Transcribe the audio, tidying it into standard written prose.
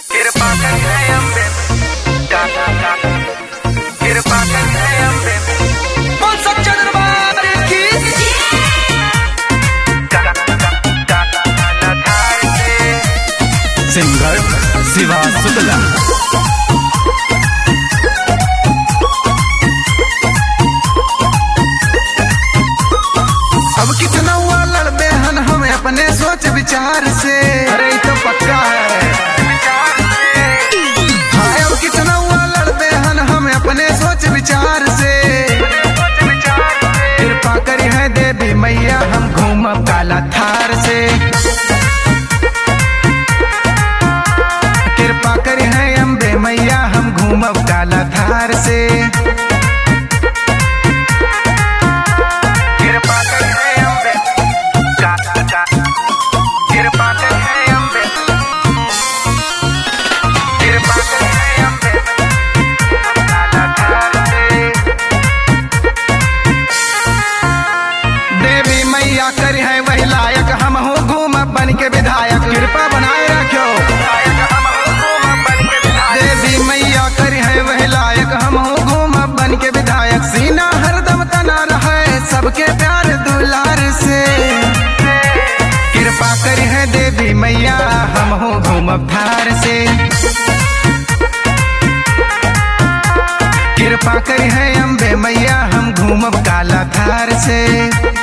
कृपा कर है अम्बे दादा कृपा कर है अम्बे बोल सच्चा दरबार की सिंगर शिवा शुक्ला। अब कितना हुआ लड़बे हन हम अपने सोच विचार से। अरे तो पक्का है हाँ, अब कितना हुआ लड़बे हन हम अपने सोच विचार से। कृपा करी है देवी मैया हम घूमब काला थार से। कृपा करी है अम्बे मैया हम घूमब काला थार से। देवी मैया करी है वही लायक हम हो घूम बन के विधायक। कृपा बनाए रखो देवी मैया करी है वही लायक हम हो घूम बन के विधायक। सीना हरदम तना रहे सबके प्यार दुलार से। कृपा करी है देवी मैया हम हो घूमब थार से। कृपा करी है अम्बे मैया हम घूमब काला थार से।